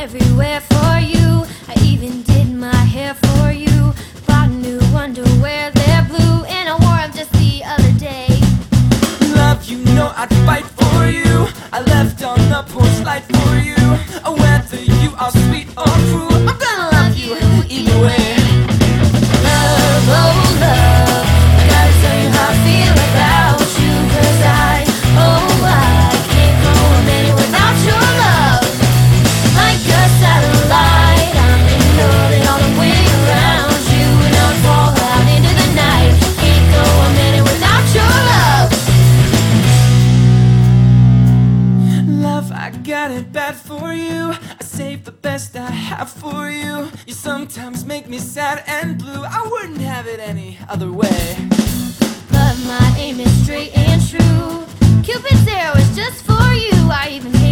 everywhere for you. I even did my hair for you. Bought new underwear, they're blue, and I wore them just the other day. Love, you know I'd fight for you. I left on the porch light for you. Whether you are sweet or cruel, I'm gonna love you either way. Love, oh love, I gotta tell you how I feel about you. 'Cause I can't go a minute without your love. Like a satellite, I'm in orbit all the way around you, and I'll fall out into the night. Can't go a minute without your love. Love, I got it bad for you. I save the best I have for you. You sometimes make me sad and blue. I wouldn't have it any other way. But my aim is straight and true. Cupid's arrow is just for you. I even